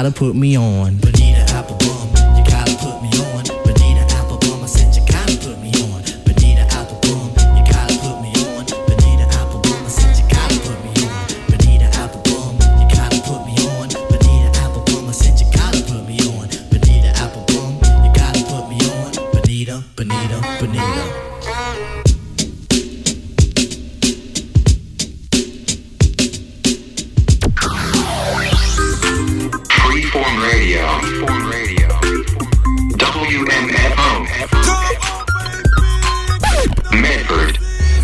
gotta put me on. Bonita Applebum, you gotta put me on. Bonita Applebum, I said you gotta put me on. Bonita Applebum, you gotta put me on. Bonita Applebum, I said you gotta put me on. Bonita Applebum, you gotta put me on. Bonita Applebum, I said you gotta put me on. Bonita Applebum, you gotta put me on. Bonita, Bonita, Bonita. Freeform Radio. WMFO. Medford.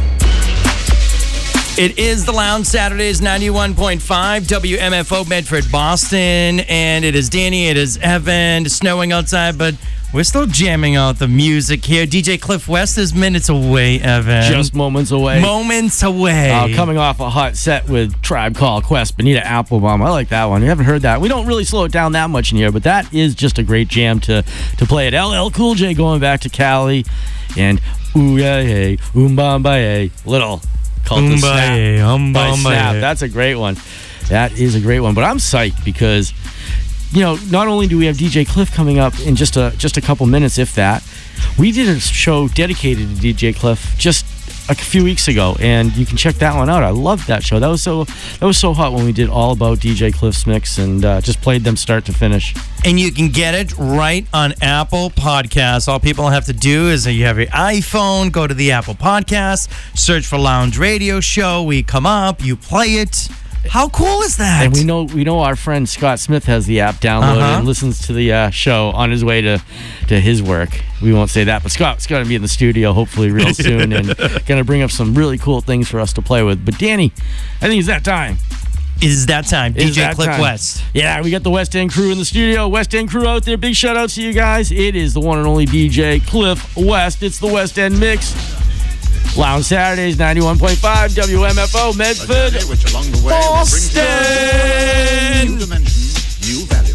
It is the Lounge Saturdays 91.5 WMFO Medford, Boston. And it is Danny, it is Evan. It's snowing outside, but we're still jamming out the music here. DJ Cliff West is minutes away, Evan. Just moments away. Moments away. Coming off a hot set with Tribe Called Quest, Bonita Applebum. I like that one. You haven't heard that. We don't really slow it down that much in here, but that is just a great jam to play it. LL Cool J going back to Cali. And ooh yeah hey, Umbamba little called the Snap by Snap. That's a great one. That is a great one. But I'm psyched because, you know, not only do we have DJ Cliff coming up in just a couple minutes, if that, we did a show dedicated to DJ Cliff just a few weeks ago, and you can check that one out. I loved that show. That was so hot when we did all about DJ Cliff's mix and just played them start to finish. And you can get it right on Apple Podcasts. All people have to do is you have your iPhone, go to the Apple Podcasts, search for Lounge Radio Show. We come up, you play it. How cool is that? And we know our friend Scott Smith has the app downloaded and listens to the show on his way to his work. We won't say that, but Scott's going to be in the studio hopefully real soon and going to bring up some really cool things for us to play with. But Danny, I think it's that time. Is that time? DJ Cliff West. Yeah, we got the West End crew in the studio. West End crew out there. Big shout out to you guys. It is the one and only DJ Cliff West. It's the West End Mix. Lounge Saturdays, 91.5 WMFO, Medford, Boston. New dimension, new value.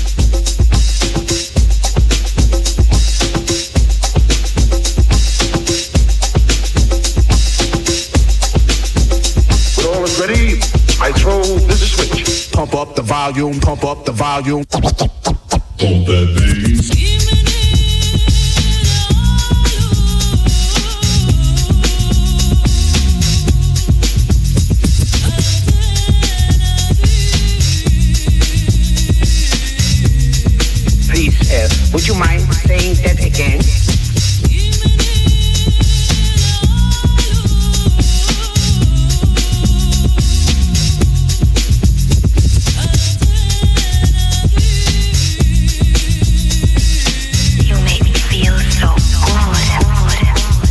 When all is ready, I throw this switch. Pump up the volume, pump up the volume. Pump that bass. Would you mind saying that again? You make me feel so good.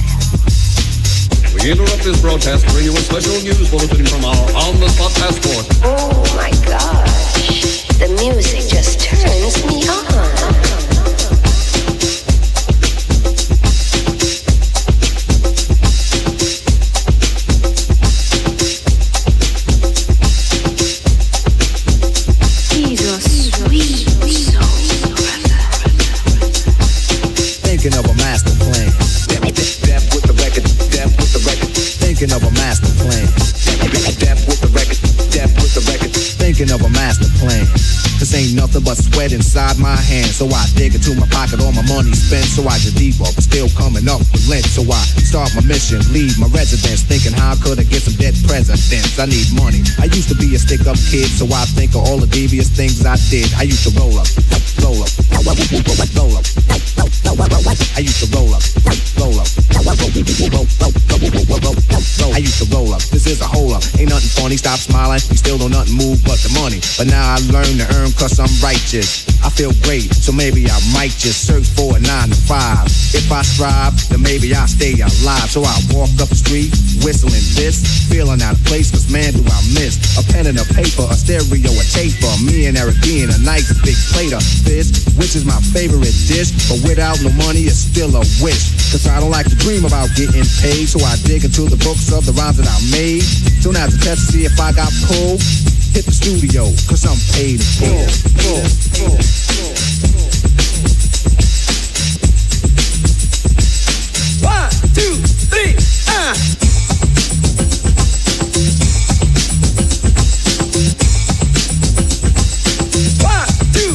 We interrupt this broadcast to bring you a special news bulletin from our on-the-spot passport. Oh my gosh, the music just turns me on. Thinking of a master plan. Depth with the record. Depth with the record. Thinking of a master plan. Depth with the record. Depth with the record. Thinking of a master plan. This ain't nothing but sweat inside my hands. So I dig into my pocket, all my money spent. So I get deeper, but still coming up with lint. So I start my mission, leave my residence, thinking how could I get some dead presidents? I need money. I used to be a stick-up kid, so I think of all the devious things I did. I used to roll up, roll up, roll up. I used to roll up, roll up, I used to roll up. This is a hole up. Ain't nothing funny. Stop smiling. We still don't nothing move but the money. But now I learn to earn 'cause I'm righteous. I feel great, so maybe I might just search for a 9 to 5. If I strive, then maybe I'll stay alive. So I walk up the street, whistling this, feeling out of place, 'cause man, do I miss a pen and a paper, a stereo, a taper. Me and Eric being a nice big plate of fish, which is my favorite dish. But without no money, it's still a wish. 'Cause I don't like to dream about getting paid, so I dig into the books of the rhymes that I made. So now to test to see if I got pulled, hit the studio, 'cause I'm paid in full. One, two, three, One, two,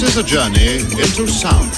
is a journey into sound.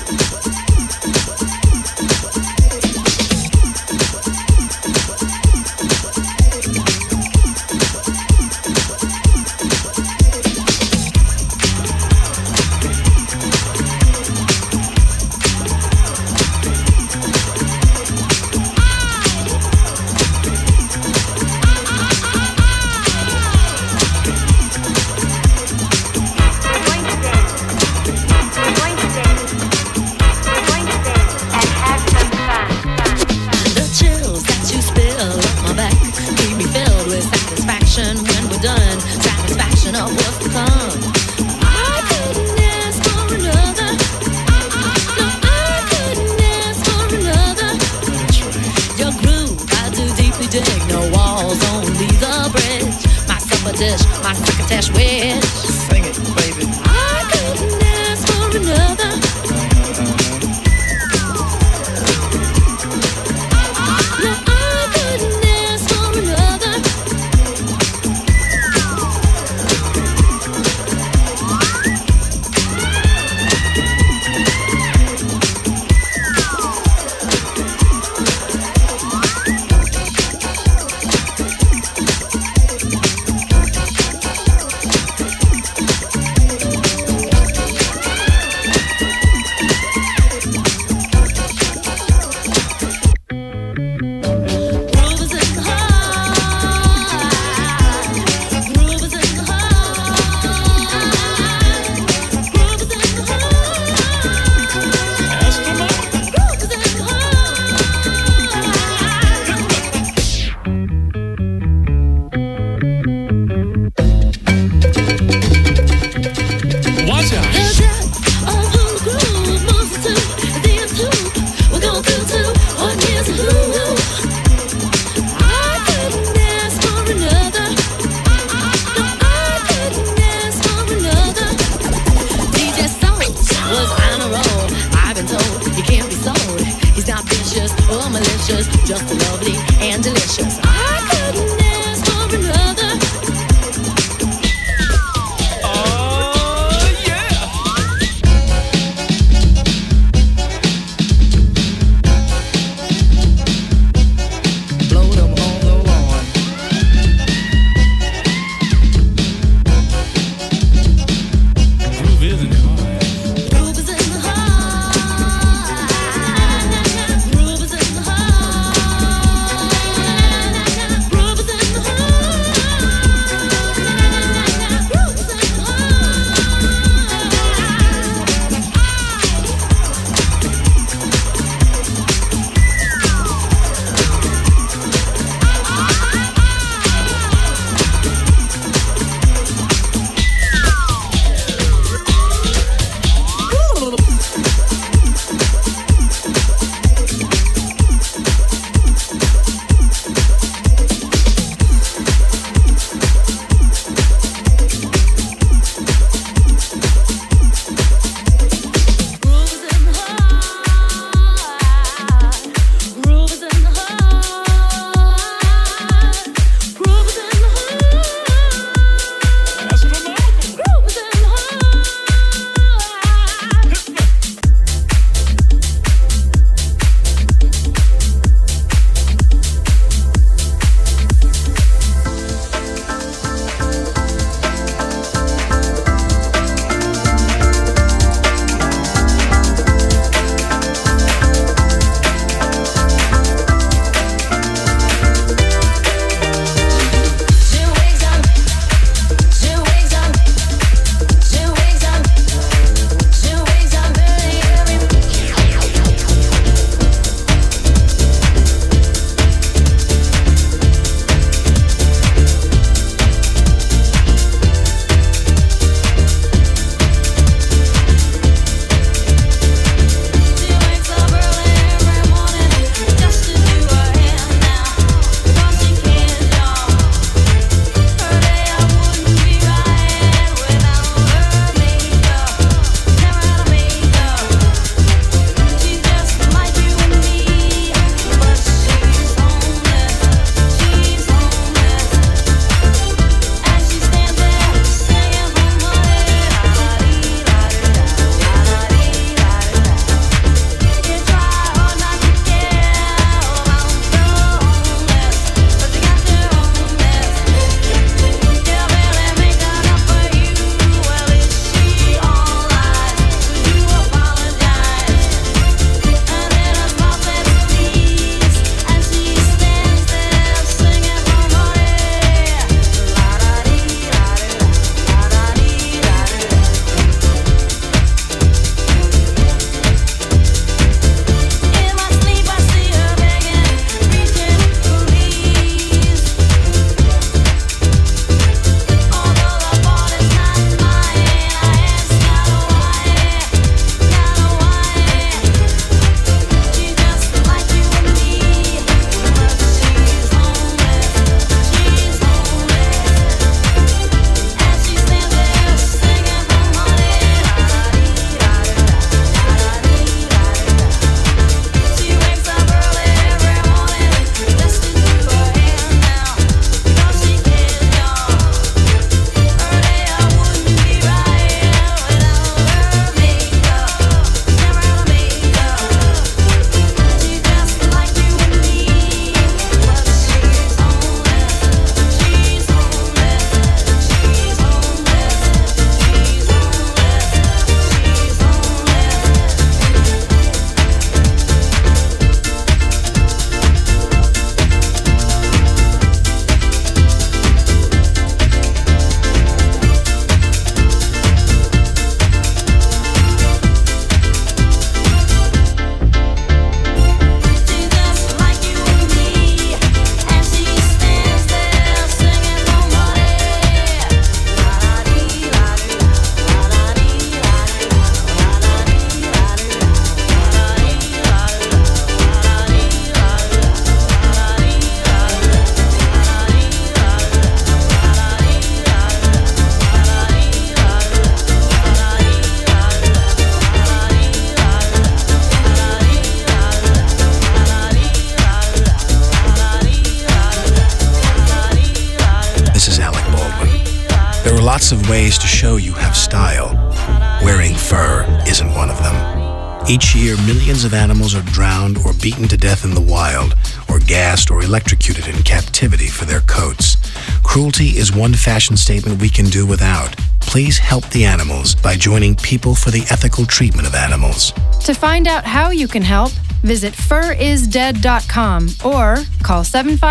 lots of ways to show you have style. Wearing fur isn't one of them. Each year, millions of animals are drowned or beaten to death in the wild, or gassed or electrocuted in captivity for their coats. Cruelty is one fashion statement we can do without. Please help the animals by joining People for the Ethical Treatment of Animals. To find out how you can help, visit furisdead.com or call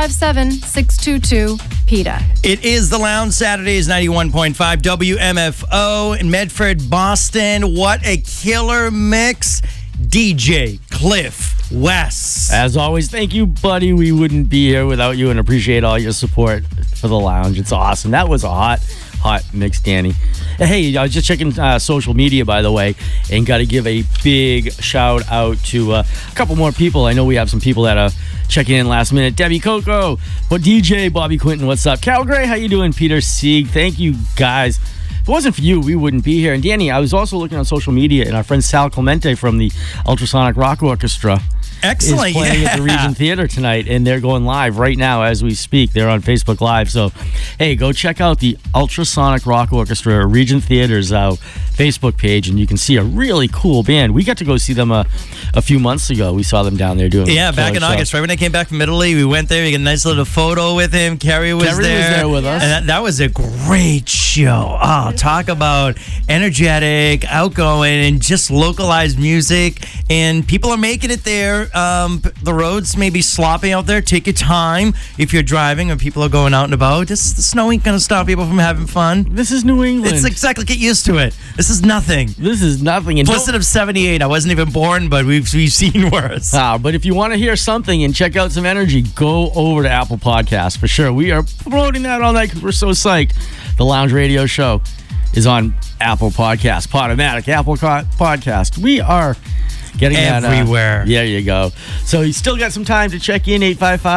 757-622-PETA. It is The Lounge, Saturdays, 91.5 WMFO in Medford, Boston. What a killer mix. DJ Cliff West. As always, thank you, buddy. We wouldn't be here without you, and appreciate all your support for The Lounge. It's awesome. That was a hot mix, Danny. Hey, I was just checking social media, by the way, and got to give a big shout out to a couple more people. I know we have some people that are checking in last minute. Debbie Coco, but DJ Bobby Quinton, what's up? Cal Gray, how you doing? Peter Sieg, thank you guys. If it wasn't for you, we wouldn't be here. And Danny, I was also looking on social media, and our friend Sal Clemente from the Ultrasonic Rock Orchestra Excellent, is playing at the Regent Theater tonight, and they're going live right now as we speak. They're on Facebook Live. So, hey, go check out the Ultrasonic Rock Orchestra Regent Theater's Facebook page, and you can see a really cool band. We got to go see them a few months ago. We saw them down there doing back in August, right when I came back from Italy. We went there. We got a nice little photo with him. Kerry was there with us. And that was a great show. Oh, talk about energetic, outgoing, and just localized music. And people are making it there. The roads may be sloppy out there. Take your time if you're driving or people are going out and about. The snow ain't going to stop people from having fun. This is New England. It's exactly, get used to it. This is nothing. This is nothing. And Plus it of 78. I wasn't even born, but we've seen worse. But if you want to hear something and check out some energy, go over to Apple Podcasts for sure. We are promoting that all night because we're so psyched. The Lounge Radio Show is on Apple Podcasts, Podomatic, Apple Podcast. We are getting everywhere. There you go. So you still got some time to check in.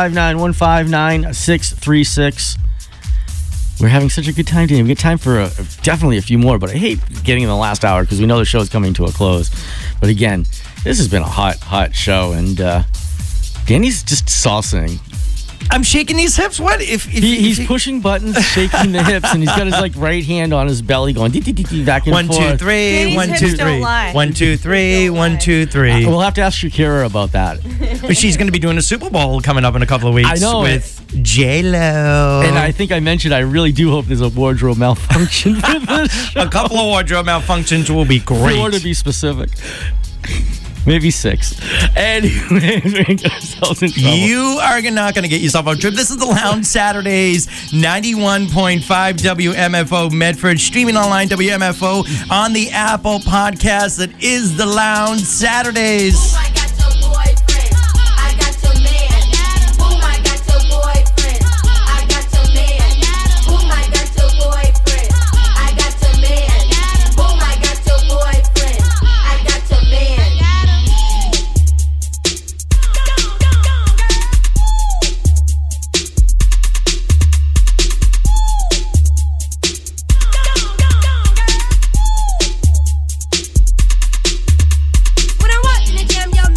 855-915-9636. We're having such a good time today. We get time for definitely a few more, but I hate getting in the last hour because we know the show is coming to a close. But again, this has been a hot show, and Danny's just salsaing. I'm shaking these hips. What if he's pushing buttons, shaking the hips, and he's got his right hand on his belly, going back and forth. 1, 2, 3. 1, 2, 3. 1, 2, 3. 1, 2, 3. We'll have to ask Shakira about that. But she's going to be doing a Super Bowl coming up in a couple of weeks. I know, with J-Lo. And I think I mentioned I really do hope there's a wardrobe malfunction for this show. A couple of wardrobe malfunctions will be great. 4 to be specific. Maybe 6. Anyway, you are not going to get yourself on a trip. This is The Lounge, Saturdays, 91.5 WMFO Medford, streaming online WMFO on the Apple Podcast. That is The Lounge, Saturdays. When I'm watching the gym, yo,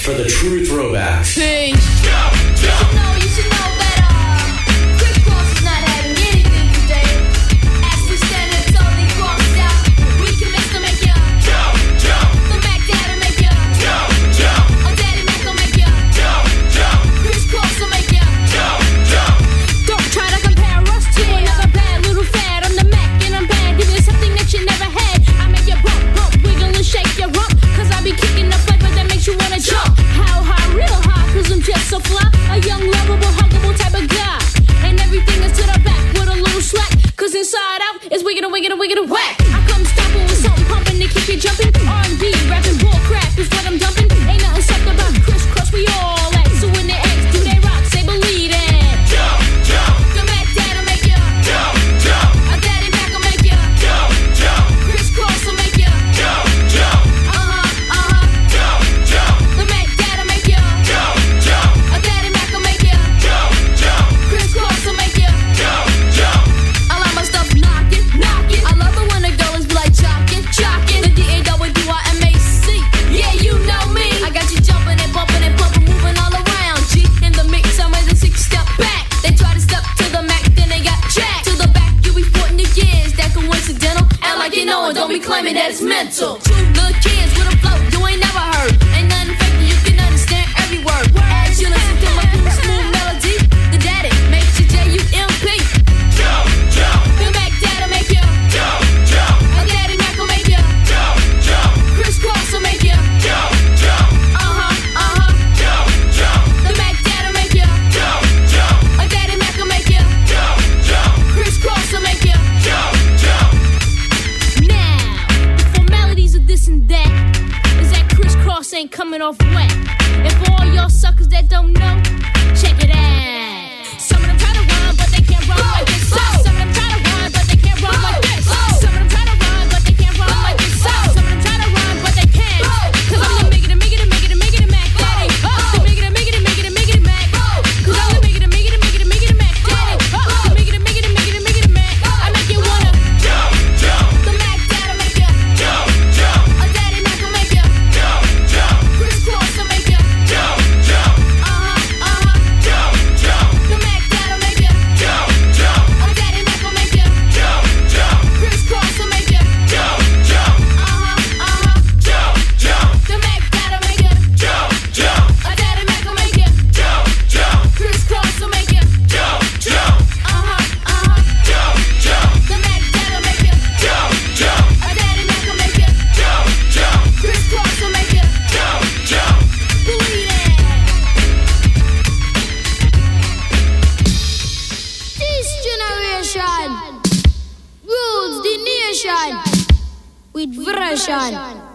for the true throwbacks. Hey. You should know that Chris Cross is not having anything today. As we stand here totally crossed out, we can make them make you jump, jump. The Mac Dad'll make you jump, jump. Oh, Daddy Mac will make you jump, jump. Chris Cross will make you jump, jump. Don't try to compare us to another bad little fad. I'm the Mac and I'm bad. Give you something that you never had. I make you bump, bump, wiggle and shake your rump. Cause I be kicking the flavor that makes you wanna jump. How high, real high, cause I'm just so fly. A young, lovable, huggable type of guy. And everything is to the back with a little slack. Cause inside out is wiggin' and wiggin' and wiggin' and whack. I come stomping with something pumping to keep you jumping. R&B, rapping bull crap is what I'm dumping. Ain't nothing sucked about Chris Cross, we all at. So when they ask, do they rock, say believe it. Jump, jump. The Mac Dad'll make you jump, jump. A Daddy Mac will make you jump, jump. Chris Cross will make you jump, jump. Jump, jump. The Mac Dad'll make you jump, jump. A Daddy Mac will make you jump, jump. Chris Cross will make you jump, jump. I like my stuff knockin', knockin'. I love it when the girls be like jockin', jockin'. The DAWDYMAC. Yeah, you know me. I got you jumpin' and bumpin' and pumpin', moving all around. G in the mix, I'm with a 6-step back. They try to step to the Mac, then they got jacked. To the back, you be 40 years, that coincidental. Act like you know it, don't be claiming that it's mental. True good kids with a flow you ain't never heard. Ain't nothing fake, you can understand every word. As you listen to my cool smooth melody, the daddy makes you J-U-M-P. Jump, jump. The Mac Dad'll make you jump, jump. A Daddy Mac will make you jump, jump. Chris Cross will make you jump, jump. Jump, jump. The Mac Dad'll make you jump, jump. A Daddy Mac will make you jump, jump. Chris Cross will make you jump, jump. Now, the formalities of this and that is that Chris Cross ain't coming off wet. And for all y'all suckers that don't know, check it out. Some of them try to rhyme, but they can't rhyme like this. Some of them try to rhyme, but they can't rhyme like this. Some of them try to rhyme, but they can't rhyme like this. Some of them try to rhyme, but they can't. Cause I'm the make it Mac Daddy. The make it Mac. Cause I'm the make it Mac Daddy. The make it Mac. I make you wanna jump, jump. The Mac Dad'll make you jump, jump. A Daddy Mac will make you jump, jump. Chris Cross will make you jump, jump. Jump, jump. The Mac Dad'll make you jump, jump. A Daddy Mac will make you jump, jump. Chris Cross will make you jump, jump. Jump, jump. The Mac Dad'll make you jump, jump. A Daddy Mac will make you jump, jump. Chris Cross will make you jump, jump. Jump, jump. The Mac Dad'll make you jump, jump. A Daddy Mac will make you jump, jump. Chris Cross will make you jump, jump. Believe it. This generation rules the nation with version.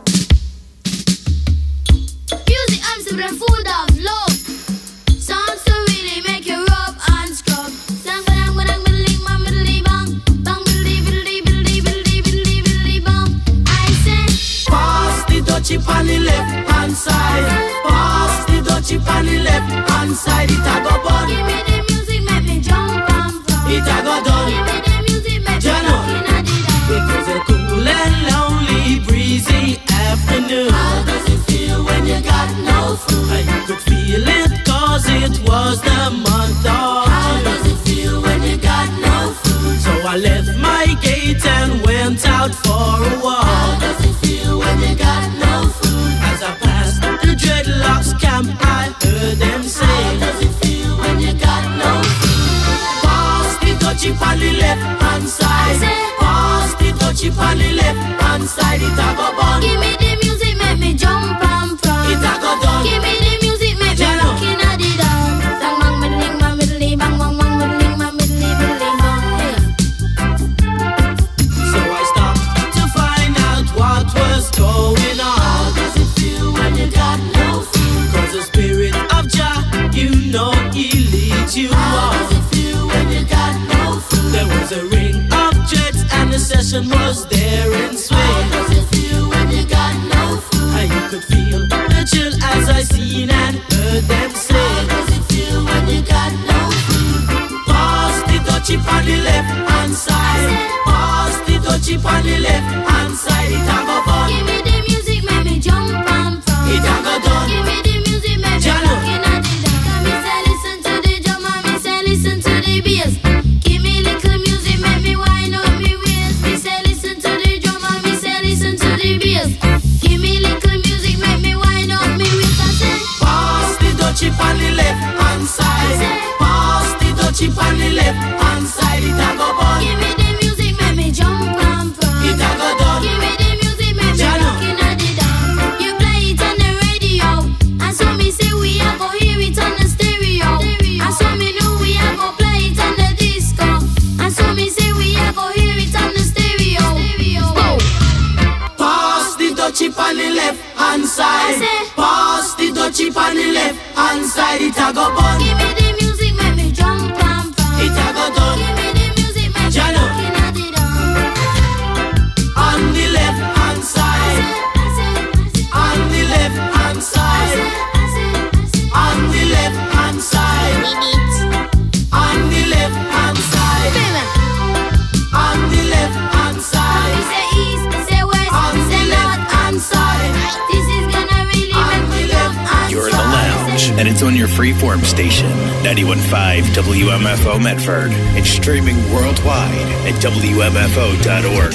Music Amsterdam food of love. Songs to really make you rub and scrub. Sang badang badang biddly bang biddly bang bang biddly biddly biddly biddly biddly biddly bang. I say Pass the dutchie on the left hand side. Pass the dutchie on the left hand side. It a go bun. give me the music, make me jump and from. It a go done. Give me the music, make me Jano. looking at it down. It was a cool and lonely, breezy afternoon. How does it feel when you got no food? I could feel it cause it was the month of How June. does it feel when you got no food? So I left my gate and went out for a How walk. does it feel when you got no food? As I passed the dreadlocks camp, I heard them How say, does it feel when you got no food? pass the dutchie on the left hand side. Pass the dutchie on the left hand side. It a go bun. Give me the music, make me jump and from. It a go done. Give me the music, make me Jano. looking at it down. Sang bang biddling bang biddly bang bang bang biddling bang biddly biddly bang. So I stopped to find out what was going How on. does it feel when you got no food? Cause the spirit of Jah, you know he leads you How on. does it feel when you got no food? There was a ring of jets and the session was there in How swing. does it feel when you got no food? And you could feel the chill as I seen and heard them say, How does it feel when you got no food? pass the dutchie on the left hand side. Pass the dutchie on the left hand side. It a go bun. Give me the music, make me jump and from. It a go done. Give me the music, left hand side, it a go bun. Give me the music, make me jump and pump. It a go done. Give me the music, make me Jano. looking at it all. On the left hand side, on the left hand side, on the left hand side, on the left hand side, on the left hand side, Say east, say west, on the say left north. hand side, This is gonna really on make me the jump left and You're in the lounge, and it's on your freeform station, 91.5 WMFO Medford, and streaming worldwide at WMFO.org.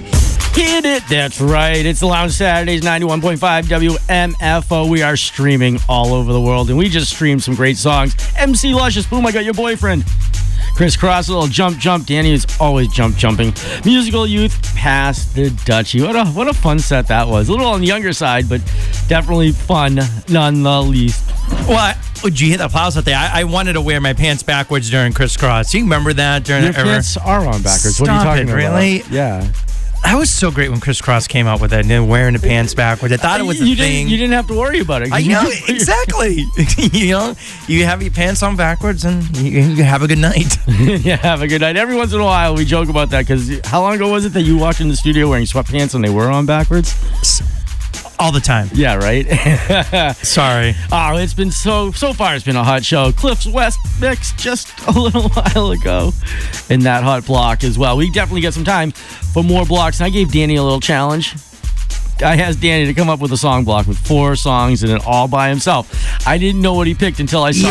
Hit it. That's right. It's the Lounge Saturdays, 91.5 WMFO. We are streaming all over the world, and we just streamed some great songs. MC Luscious, Boom, I Got Your Boyfriend. Chris Cross, a little jump. Danny is always jumping. Musical Youth, Pass the Dutchie. What a fun set that was. A little on the younger side, but definitely fun none the least. What? Would you hit the applause out there? I wanted to wear my pants backwards during crisscross. You remember that during Your pants are on backwards. What are you Stop talking it, about? really? Yeah. That was so great when crisscross came out with that, wearing the pants backwards. I thought it was a thing. You didn't have to worry about it. I know, exactly. You have your pants on backwards and you have a good night. Yeah, have a good night. Every once in a while, we joke about that because how long ago was it that you walked in the studio wearing sweatpants and they were on backwards? All the time. Yeah, right? Sorry. Oh, it's been so far it's been a hot show. Cliff's West mix just a little while ago in that hot block as well. We definitely got some time for more blocks. And I gave Danny a little challenge. I asked Danny to come up with a song block with 4 songs and it all by himself. I didn't know what he picked until I saw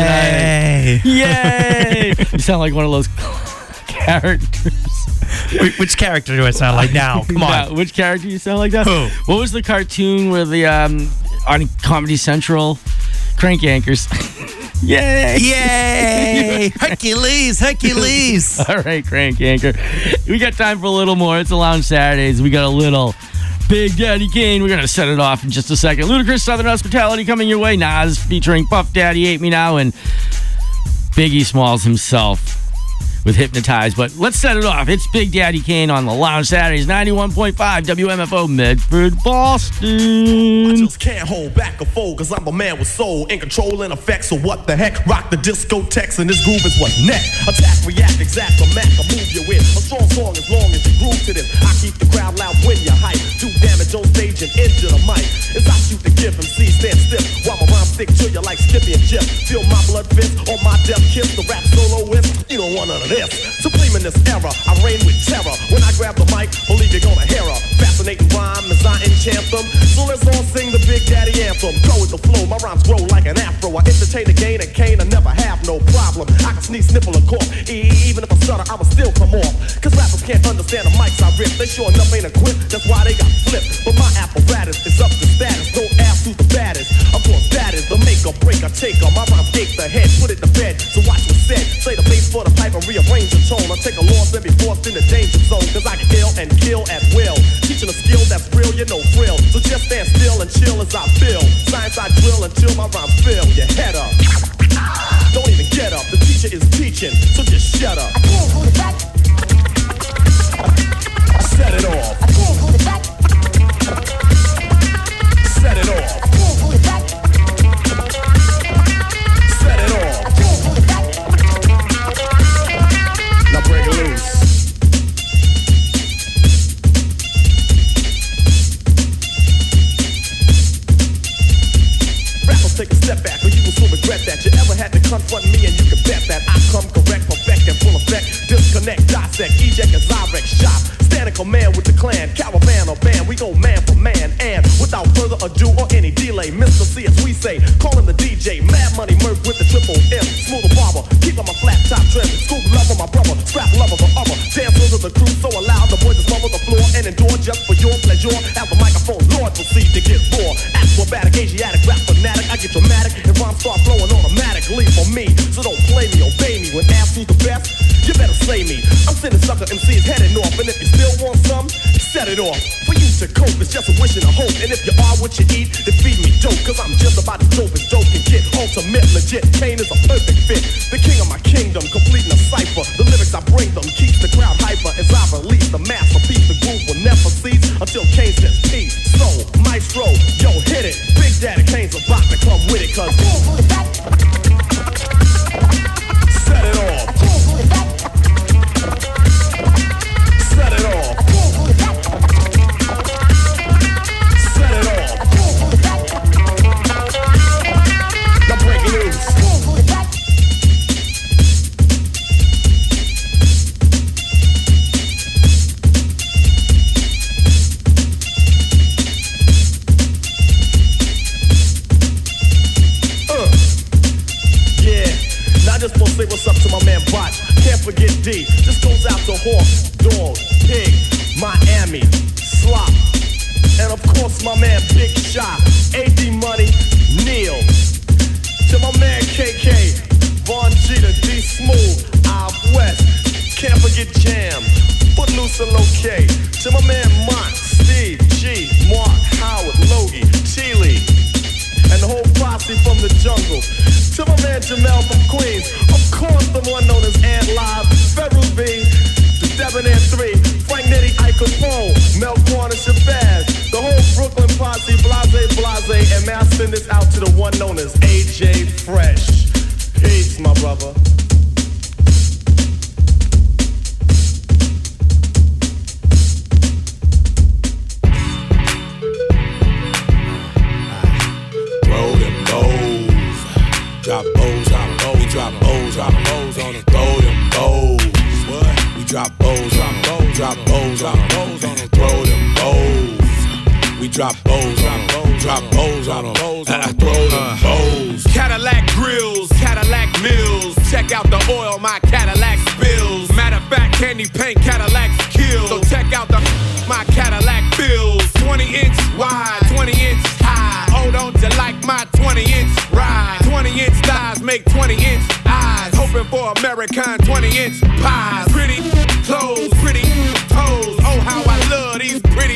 it tonight. Yay! You sound like one of those characters. Which character do I sound like now? Come on. Yeah, which character you sound like that? Who? What was the cartoon where the on Comedy Central, Crank Anchors? Yay! Yay! Hercules! All right, Crank Anchor. We got time for a little more. It's the Lounge Saturdays. We got a little Big Daddy Kane. We're going to set it off in just a second. Ludacris Southern Hospitality coming your way. Nas featuring Puff Daddy, Hate Me Now, and Biggie Smalls himself with Hypnotize. But let's set it off. It's Big Daddy Kane on the Lounge Saturdays, 91.5 WMFO Medford, Boston. I just can't hold back or fold, cause I'm a man with soul, in control and effect, so what the heck? Rock the discotheques and this groove is what's next. Attack, react, exact, the Mac, I move you in. A strong song as long as you groove to this. I keep the crowd loud when you hype. Do damage on stage and injure the mic. As I shoot the gift, MC stand stiff, while my rhymes stick to you like Skippy and Jip. Feel my blood fist on my death kiss, the rap soloist. You don't want none of this. Supreme in this era, I reign with terror. When I grab the mic, believe you're gonna hear a fascinating rhyme as I enchant them. So let's all sing the Big Daddy anthem. Go with the flow, my rhymes grow like an afro. I entertain the gain and cane, I never have no problem. I can sneeze, sniffle, and cough. Even if I stutter, I'ma still come off. Cause rappers can't understand the mics I rip. They sure enough ain't equipped, that's why they got flipped. But my apparatus is up to status. Don't ask who's the baddest. Of course, that is the make or break or taker. My rhymes ache the head, put it to bed. So watch what's said. Say the bass for the pipe and rearrange the tone. I take a loss and be forced in the danger zone. Cause I can kill and kill at will. Teaching a skill that's real, you know thrill. So just stand still and chill as I feel. Science I drill until my rhymes fill your head up. Don't even get up, the teacher is teaching, so just shut up. I can't hold it back. Set it off. I can't hold it back. Set it off. I can't hold it back. Set it off. I can't hold it back. Now break it loose. Rappers take a step back or you will soon regret that. You ever had to confront me and you can bet that I come correct, perfect, and full effect. Disconnect, dissect, eject as I wreck shop. Stand in command with the clan, caravan or band. We go man for man and without further ado or any delay, Mr. C as we say, calling the DJ, Mad Money Murph with the triple M. Smoother barber, keep on my flat top trim. Scoop lover, my brother, scrap lover for other. Dancers of the crew so loud, the boys just smother the floor and endure just for your pleasure. At the microphone, Lord proceed to get raw. Acrobatic, Asiatic, rap fanatic, I get dramatic and rhymes start flowing automatically for me. So don't play me, obey me. When asked who's the best, you better slay me. I'm sending sucker MCs heading off, and if you still want some, set it off. For you to cope, it's just a wish and a hope. And if you are what you eat, then feed me dope. Cause I'm just about as dope as dope can get. Ultimate, legit, Kane is a perfect fit. The king of my kingdom, completing a cipher. The lyrics I bring them keeps the crowd hyper. As I release the masterpiece, the groove will never cease until Kane says peace. So, maestro, yo, hit it. Big Daddy Kane's about to come with it, cause set it off. Set it off. Set it off. Now break it loose. Just wanna say what's up to my man Botch. Can't forget D. This goes out to Hawk, Dog, Pig, Miami, Slop, and of course my man Big Shot, AD Money, Neil. To my man KK, Von Jeter, D Smooth, Out West. Can't forget Jam, Footloose and Low-K. To my man Mont, Steve, G, Mark, Howard, Logie, Chile, and the whole posse from the jungle. To my man Jamel from Queens, of course the one known as Ant Live, Federal B, the Debonair 3, Frank Nitty, Ike Capone, Mel Corner, Shabazz, the whole Brooklyn posse, Blase, and may I send this out to the one known as AJ Fresh. Peace, my brother. Drop bows on them, we drop bows on them, throw them bows. What? We drop bows on them, drop bows on them, throw them bows. We drop bows on them, drop bows on them, throw them bows. Cadillac grills, Cadillac mills. Check out the oil my Cadillac spills. Matter of fact, candy paint Cadillacs kill. So check out my Cadillac bills. 20-inch wide, 20-inch high. Hold on to like my 20-inch ride. 20-inch thighs make 20-inch eyes. Hoping for American 20-inch pies. Pretty clothes, pretty toes. Oh, how I love these pretty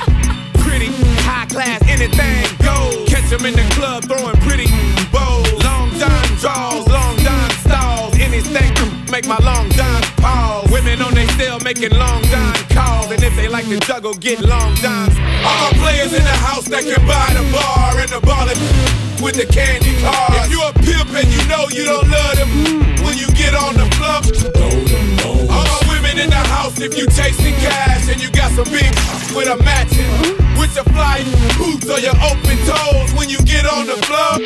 high class, anything goes. Catch them in the club throwing pretty bows. Long John draws, long John stalls. Anything make my long John pause. Women on they cell making long John calls. And if they like to juggle, get long Johns. All players in the house that can buy the bar and the ballin' with the candy cars. If you a pimp and you know you don't love them, when you get on the floor, all women in the house, if you chasing cash and you got some big with a matching, with your fly boots or your open toes, when you get on the floor,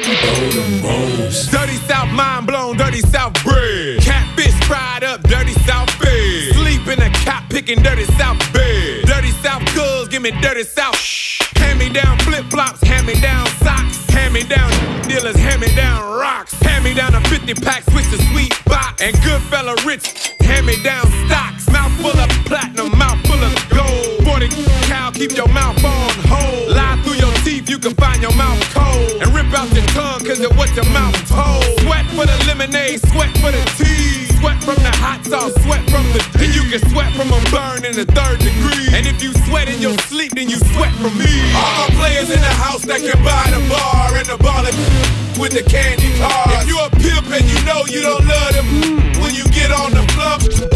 dirty South mind blown, dirty South bread, catfish fried up, dirty South fed, sleep in a cop picking dirty South bed, dirty South girls, give me dirty South. Hand me down flip flops, hand me down socks, hand me down dealers, hand me down rocks, hand me down a 50-pack, switch to sweet box, and good fella rich, hand me down stocks, mouth full of platinum, mouth full of gold, 40 cow, keep your mouth on hold, lie through your teeth, you can find your mouth cold, and rip out your tongue, cause of what your mouth told, sweat for the lemonade, sweat for the tea, sweat from the hot sauce, sweat from the D, and you can sweat from a burn in the 3rd degree, and if you sweat in your sleep, then you sweat from me. All players in the house that can buy the bar and the ballin' with the candy cars. If you a pimp and you know you don't love them, when you get on the floor,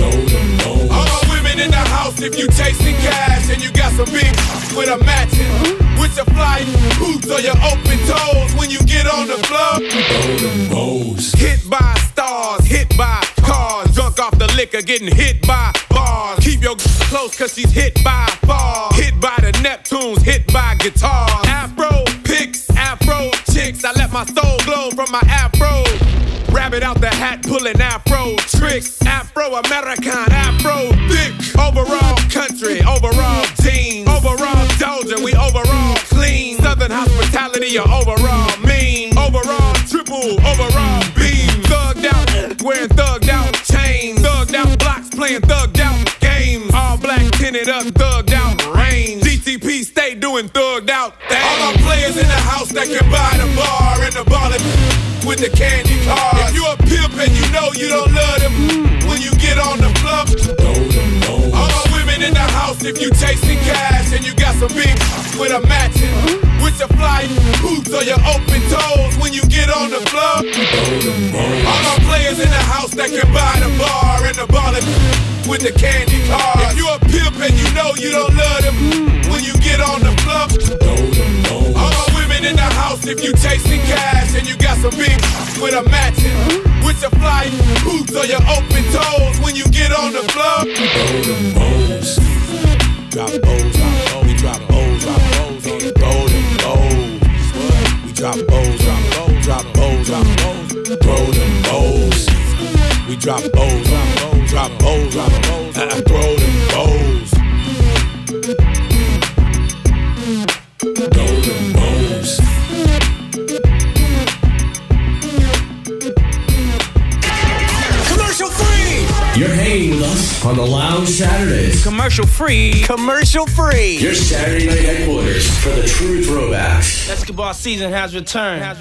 all women in the house, if you chasing cash and you got some big with a matching, with your fly boots or your open toes, when you get on the floor, hit by stars, hit by cars, drunk off the liquor, getting hit by bars. Keep your close cause she's hit by bars, hit by the Neptunes, hit by guitars. Afro picks, Afro chicks, I let my soul glow from my Afro. Rabbit out the hat, pulling Afro tricks. Afro-American, Afro thick. Overall country, overall team. Overall Doja, we overall clean. Southern hospitality, or overall mean. Overall triple, overall beam. Thugged out, wearing thugged out chains. Thugged out blocks, playing thugged out games. All black tinted up, thugged out range. DTP stay doing thugged out things. All our players in the house that can buy the bar and the ballin' with the candy cars. If you a pimp and you know you don't love them, when you get on the floor, all women in the house, if you chasing cash and you got some big with a matching, with your fly boots or your open toes, when you get on the floor, all our players in the house that can buy the bar and the ballin' with the candy cars. If you a pimp and you know you don't love them, when you get on the floor, all women in the house, house if you chasing cash and you got some big with a matching. With your fly boots or your open toes when you get on the floor. Drop O's, we drop O's on the golden O's. We drop O's, drop O's, golden O's. We drop O's, drop O's, golden O's. Golden O's. Commercial free! You're hanging with us on the Lounge Saturdays. Commercial free. Commercial free. Your Saturday night headquarters for the true throwbacks. Basketball season has returned. It's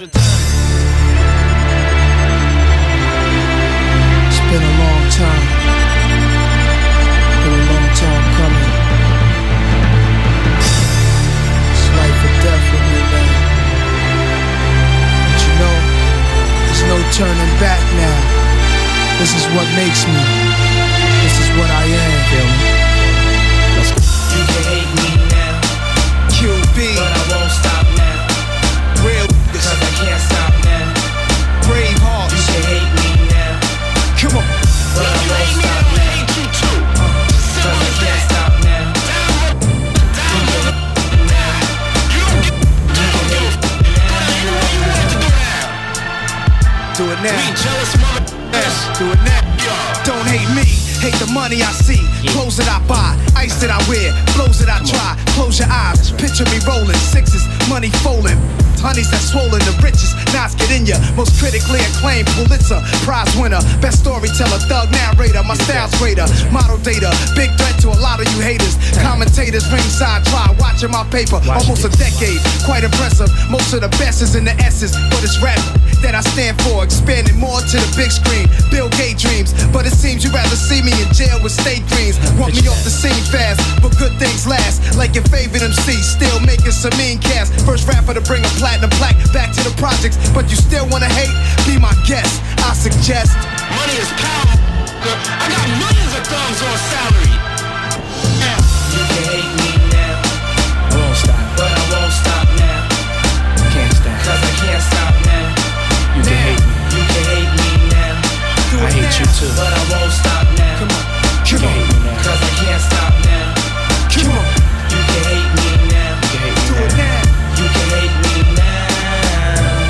been a long time. Been a long time coming. It's life or death with me, man. But you know, there's no turning back now. This is what makes me. This is what I am. Feel me? Let's go. You can hate me now. QB. But I won't stop now. Real Cause I can't stop now. Brave hearts. You can hate me now. Come on. But I won't stop now. Cause I can't stop now. Do it now. Do it now. Don't hate me, hate the money I see. Clothes that I buy, ice that I wear, flows that I try. Close your eyes, picture me rolling, sixes, money folding. Honeys that swollen the richest, knots get in ya. Most critically acclaimed Pulitzer Prize winner, best storyteller, thug narrator. My style's greater, model data, big threat to a lot of you haters. Commentators ringside try watching my paper, almost a decade, quite impressive. Most of the best is in the S's, but it's rap that I stand for, expanding more to the big screen. Bill Gates dreams, but it seems you'd rather see me in jail with state dreams. Want me off the scene fast, but good things last. Like your favorite MC, still making some mean cast. First rapper to bring a platinum plaque back to the projects, but you still wanna hate? Be my guest, I suggest. Money is power. I got millions of thumbs on salary. Now, you can hate me now. I won't stop. But I won't stop now. Can't stop. Cause I can't stop now. You can hate me. You can hate me now. I hate you too. But I won't stop now. Come on. Come on. Cause I can't stop now. Come on. You can hate me now. You can hate me. Do it now. You can hate me now.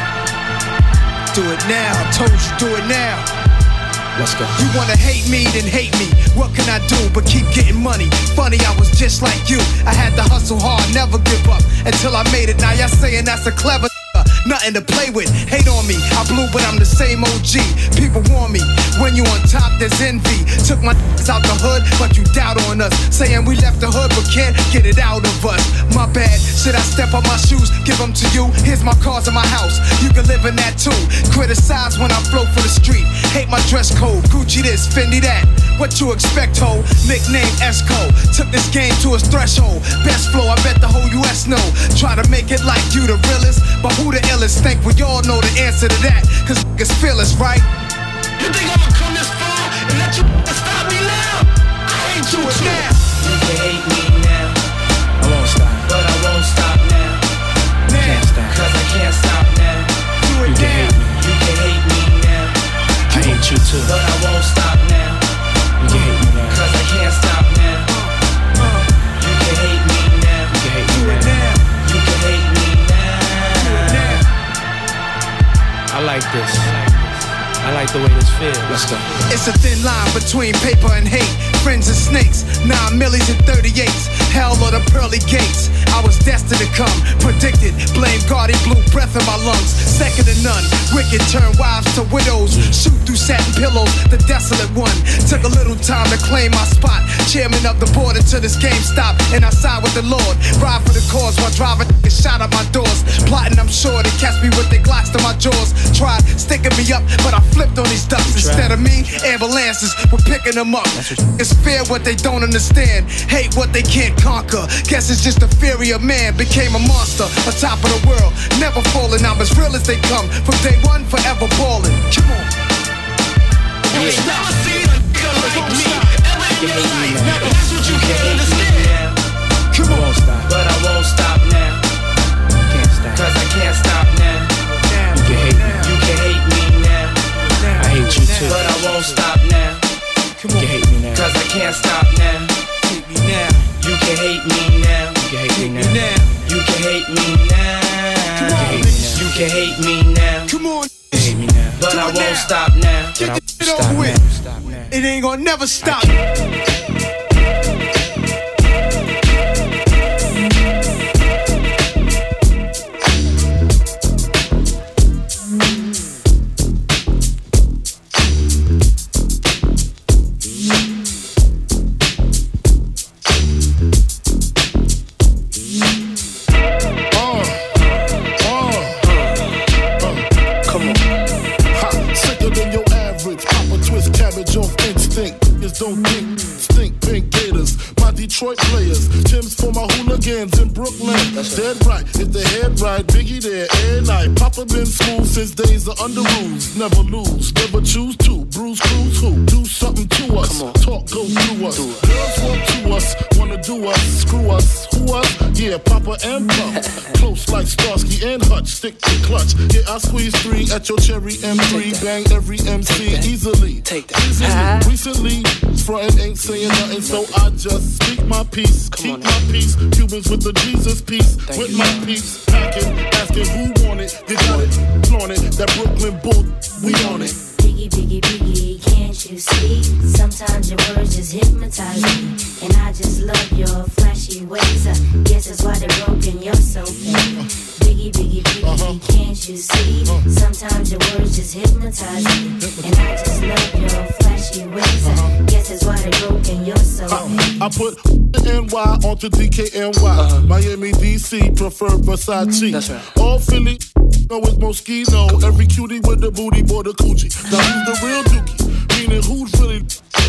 Do it now. I told you, do it now. Let's go. You wanna hate me, then hate me. What can I do but keep getting money? Funny, I was just like you. I had to hustle hard, never give up until I made it. Now y'all saying that's a clever nothing to play with. Hate on me, I blew, but I'm the same OG. People warn me, when you on top, there's envy. Took my out the hood, but you doubt on us. Saying we left the hood, but can't get it out of us. My bad, should I step on my shoes, give them to you? Here's my cars in my house, you can live in that too. Criticize when I flow for the street. Hate my dress code, Gucci this, Fendi that. What you expect, ho? Nickname Esco. Took this game to its threshold. Best flow, I bet the whole US know. Try to make it like you the realest, but who the illest? Think we all know the answer to that, cause niggas feel us, right? You think I'ma come this far and let you stop me now? I hate you now. You can hate me now. I won't stop. But I won't stop now. Can't stop. Cause I can't stop now. Do it now. You can hate me now. I hate you too. But I won't stop now. You can hate me now. Cause I can't stop now. You can hate me now. You can hate me Do it now. You can hate me now. I like this. I like the way this feels. Let's go. It's a thin line between paper and hate. Friends and snakes, 9 millies and 38s. Hell or the pearly gates. I was destined to come, predicted. Blame God, he blew breath in my lungs. Second to none. Wicked turn wives to widows. Shoot through satin pillows, the desolate one. Took a little time to claim my spot. Chairman of the board until this game stopped. And I side with the Lord. Ride for the cause while driving shot at my doors. Plotting, I'm sure they catch me with their glocks to my jaws. Tried sticking me up, but I flipped on these ducks. Instead of me, ambulances were picking them up. It's fear what they don't understand. Hate what they can't conquer. Guess it's just the fury of man. Became a monster, on top of the world. Never falling, I'm as real as they come. From day one, forever balling. Come on. You ain't never seen a nigga like me. Ever in your life. That's what you can't understand. Come on. But I won't stop now. Can't stop. Cause I can't stop now. You can hate me now. I hate you too. But I won't stop now. You can hate me now. Cause I can't stop now. Hate me now. You can hate me now. You can hate me now. You can hate me now. You can hate me now. Come on. Hate me now. But I won't stop now. Get it over with. It ain't gonna never stop. Don't think, stink, pink gators. My Detroit players, Tim's for my hooligans in Brooklyn. Dead right, if they head right, Biggie there, and night. Papa been smooth since days of under rules. Never lose, never choose to. Bruise, cruise, who? Do something to us. Talk, go through us. Girls want to us, wanna do us, screw us. Who us? Yeah, Papa and Pump. Close like Starsky and Hutch, stick to clutch. Yeah, I squeeze 3 at your cherry M3. Bang every MC easily. Take that. Recently, frontin' ain't saying nothing, so I just speak my peace. Keep my peace. Cubans with the Jesus peace. With my peeps, packing, asking who want it. You got it, flaunt it. That Brooklyn bull, we on it. Biggie, biggie, biggie, can't you see? Sometimes your words just hypnotize me. And I just love your flashy ways. I guess that's why they're broken, you're so fake. Biggie, biggie, biggie, can't you see? Sometimes your words just hypnotize me. And I just love your flashy ways. I guess that's why they're broken, you're so fake. I put NY onto DKNY. Miami, DC, prefer Versace. That's right. All Philly, know it's Moschino. Every cutie with the booty, boy, the coochie. Now who's the real dookie? Meaning who's really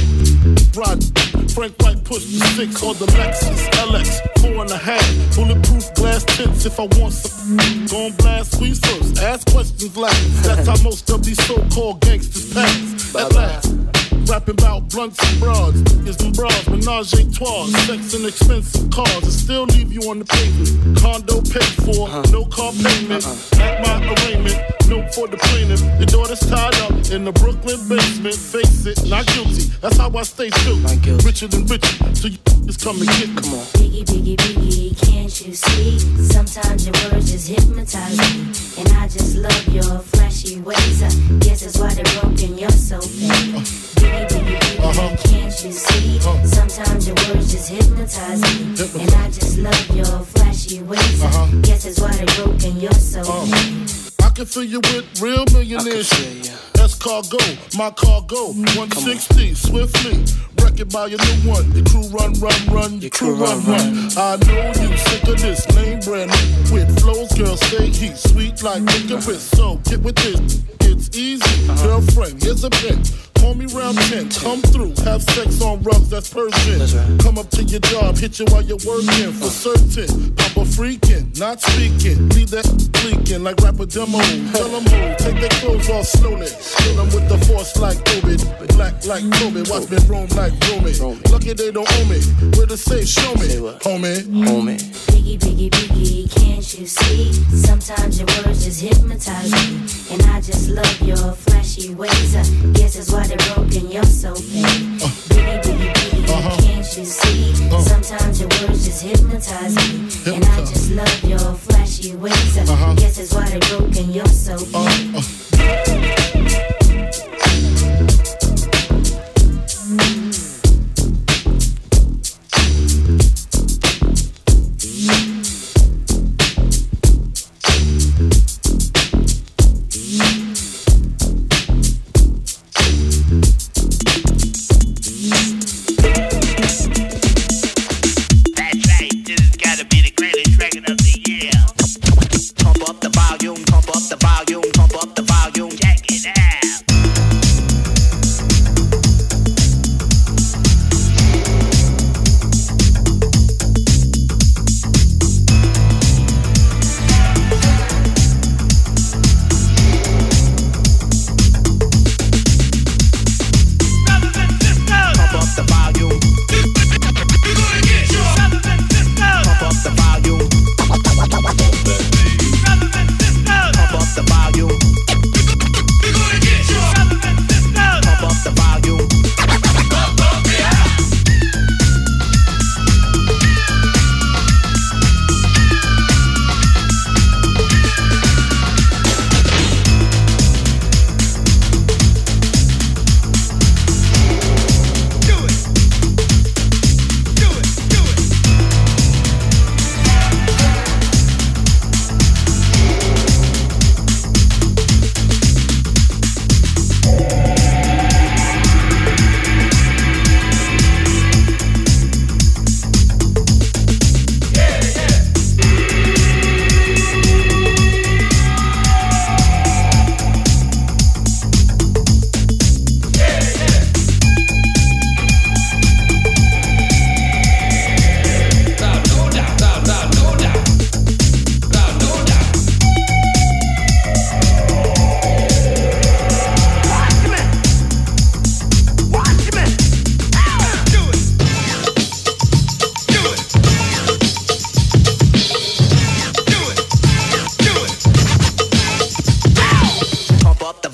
Rod, Frank White push the 6 or the Lexus LX 4.5. Bulletproof glass tints if I want some. Gon' blast squeeze first, ask questions last. That's how most of these so-called gangsters pass. At last, rapping about blunts and broads. Is them broads, menage a trois, sex and expensive cars, and still leave you on the pavement. Condo paid for, no car payment. At my arraignment, note for the plaintiff. Your daughter's tied up in the Brooklyn basement. Face it, not guilty. That's how I stay true. Richer than richer, so you just come and get. Come on. Biggie, biggie, biggie, can't you see? Sometimes your words just hypnotize me. And I just love your flashy ways. I guess that's why they're broken, you're so fake. Biggie, biggie, biggie, can't you see? Sometimes your words just hypnotize me. And I just love your flashy ways. I guess that's why they're broken, you're so fake. I can fill you with real millionaires. Cargo, my cargo, 160, swiftly. Wreck it by your new one. Your crew run, your crew run. I know you sick of this name brand with flows, girl, say he's sweet like licorice. So get with this, it's easy. Girlfriend, here's a pen. Call me round 10, come through, have sex on rugs, that's Persian. Come up to your job, hit you while you're working, for certain. Papa freaking, not speaking, leave that leaking like rapper demo. Tell them who, take their clothes off slowly. Kill them with the force like Obi, black like Kobe, watch me roam like Romy. Lucky they don't own me, where to say, show me, homie. Biggie, biggie, biggie, can't you see? Sometimes your words just hypnotize me. And I just love your flashy ways. I guess that's why they're broken, you're so fake. Biggie, biggie, biggie, can't you see? Sometimes your words just hypnotize me. And I just love your flashy ways. I guess that's why they're broken, you're so fake.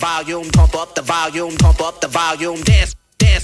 volume, pump up the volume, pump up the volume, dance, dance.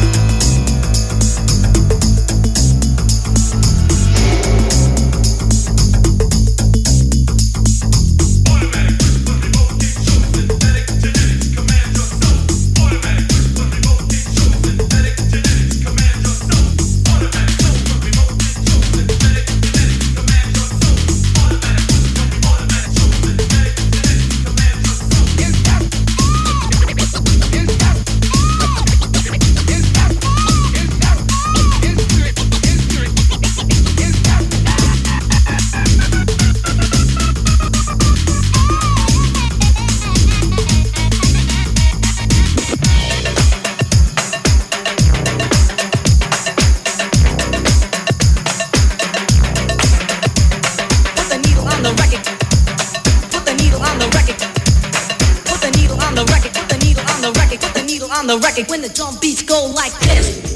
On the record when the drum beats go like this.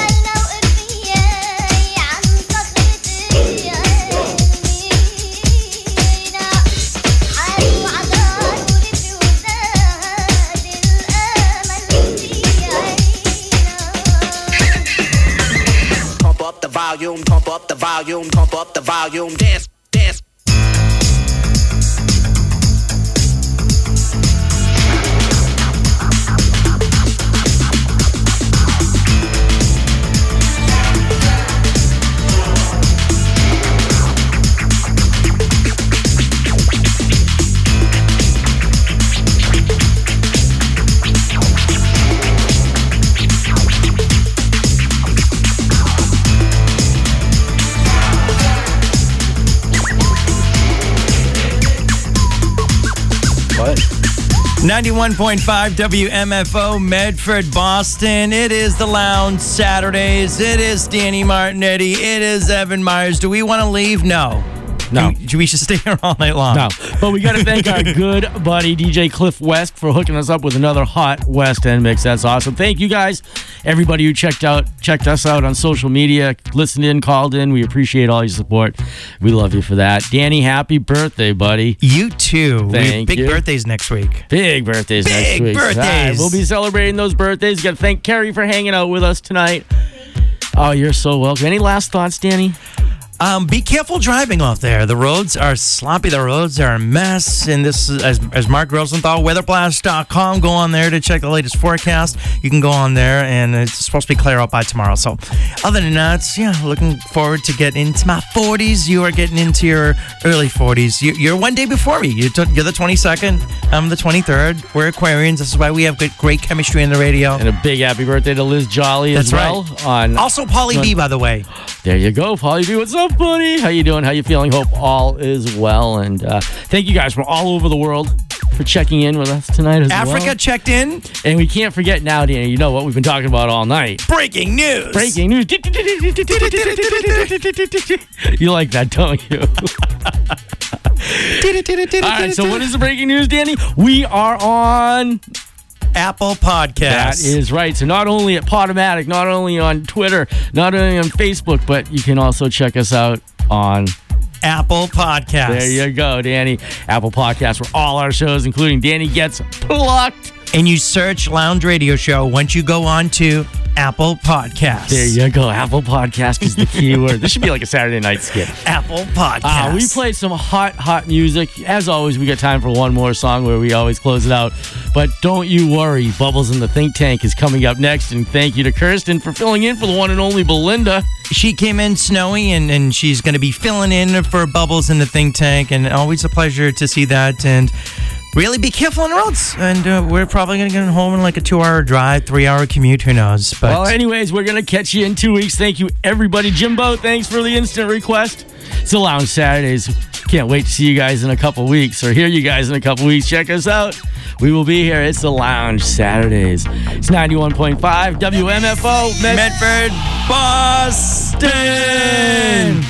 Pump up the volume, pump up the volume, pump up the volume, dance, dance. What? 91.5 WMFO, Medford, Boston. It is the Lounge Saturdays. It is Danny Martinetti. It is Evan Myers. Do we want to leave? No. No. We should stay here all night long. No. But we got to thank our good buddy, DJ Cliff West, for hooking us up with another hot West End mix. That's awesome. Thank you guys, everybody who checked us out on social media, listened in, called in. We appreciate all your support. We love you for that. Danny, happy birthday, buddy. You too. Thank Big you. birthdays next week. Big birthdays next Big week. birthdays. All right, we'll be celebrating those birthdays. Got to thank Kerry for hanging out with us tonight. Oh, you're so welcome. Any last thoughts, Danny? Be careful driving out there. The roads are sloppy. The roads are a mess. And this is, as Mark Rosenthal, weatherblast.com. Go on there to check the latest forecast. You can go on there, and it's supposed to be clear out by tomorrow. So other than that, yeah, looking forward to getting into my 40s. You are getting into your early 40s. You're one day before me. You're the 22nd. I'm the 23rd. We're Aquarians. This is why we have great chemistry in the radio. And a big happy birthday to Liz Jolly as well. Right. Also, Pauly B, by the way. There you go, Pauly B. What's up, buddy? How you doing? How you feeling? Hope all is well. And thank you guys from all over the world for checking in with us tonight as well. Africa checked in. And we can't forget now, Danny, you know what we've been talking about all night. Breaking news. Breaking news. You like that, don't you? All right, so what is the breaking news, Danny? We are on Apple Podcasts. That is right. So not only at Podomatic, not only on Twitter, not only on Facebook, but you can also check us out on Apple Podcasts. There you go, Danny. Apple Podcasts for all our shows, including Danny Gets Plucked. And you search Lounge Radio Show once you go on to Apple Podcasts. There you go. Apple Podcast is the key word. This should be like a Saturday night skit. Apple Podcasts. We played some hot music. As always, we got time for one more song where we always close it out. But don't you worry. Bubbles in the Think Tank is coming up next. And thank you to Kirsten for filling in for the one and only Belinda. She came in snowy, and she's going to be filling in for Bubbles in the Think Tank. And always a pleasure to see that. And really be careful on the roads. And we're probably going to get home in like a 2-hour drive, 3-hour commute. Who knows? But well, anyways, we're going to catch you in 2 weeks. Thank you, everybody. Jimbo, thanks for the instant request. It's the Lounge Saturdays. Can't wait to see you guys in a couple weeks or hear you guys in a couple weeks. Check us out. We will be here. It's the Lounge Saturdays. It's 91.5 WMFO, Medford, Boston.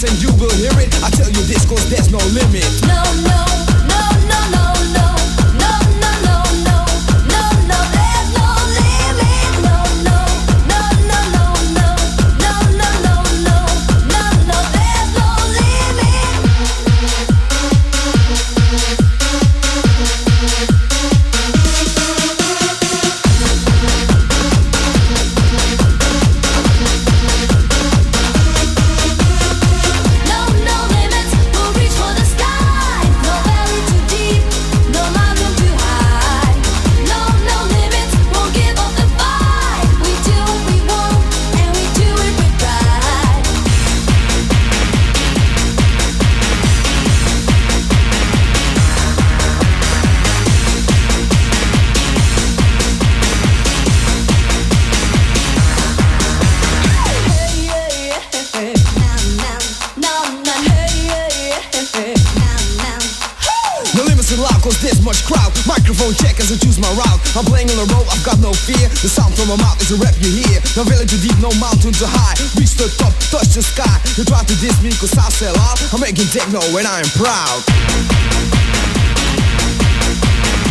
this and you will hear it. I tell you this cause there's no limit. No, no, no, no, no, no. No, no, no, no. No, no, there's no limit. No, no, no, no, no, no. No, no, no, no. No, no, there's no limit. No, no limits. We'll reach for the sky. No valley too deep. No mountain too high. No, no limits. Won't give up the fight. We do what we want, and we do it with pride. No limits in loud cause there's much crowd. Microphone check as I choose my route. I'm playing on the road, I've got no fear. The sound from my mouth is a rap you hear. No valley too deep, no mountain too high. Reach the top, touch the sky. You try to diss me cause I sell out. I'm making techno and I am proud.